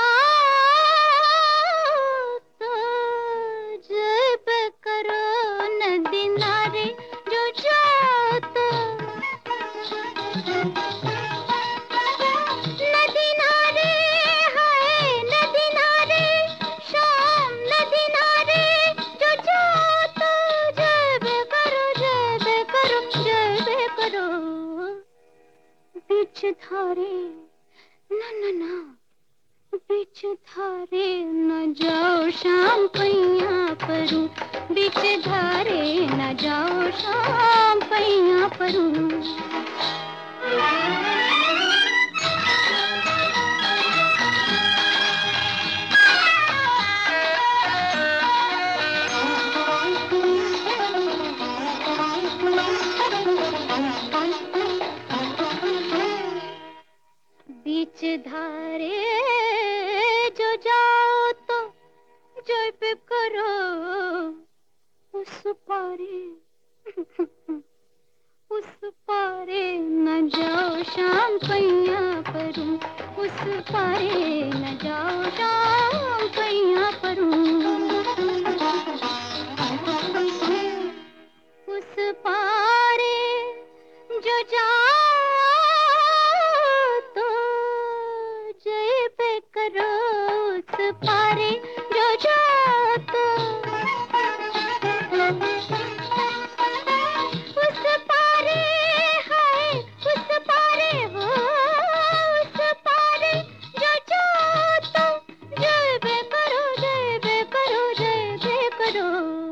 तो जब करो नदी नारे जो जाओ तो नदी नारे हाय नदी नारे शाम नदी नारे जो जाओ तो जब करो बीच धारे ना बीच धारे न जाओ शाम पैया परूं बीच धारे न जाओ शाम पैया परूं बीच धारे जो जाओ तो जब करो उस पारे न जाओ शाम पैया परूं उस पारे न जाओ शाम पैया परूं उस पारे जो जाओ तो जय करो उस पारे जो जाओ तो उस पारे है उस पारे हो उस पारे जो जाओ तो जय करो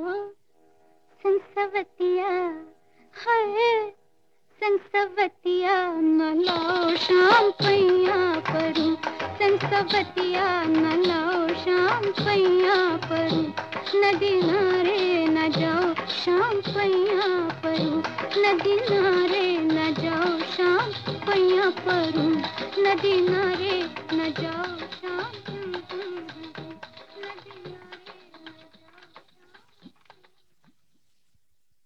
संसवतिया है संसवतिया न लाओ शाम पैया परूं संसवतिया न लाओ शाम पैया परूं नदी नारे न जाओ शाम पैया परूं नदी नारे न जाओ शाम पैया परूं नदी नारे न जाओ शाम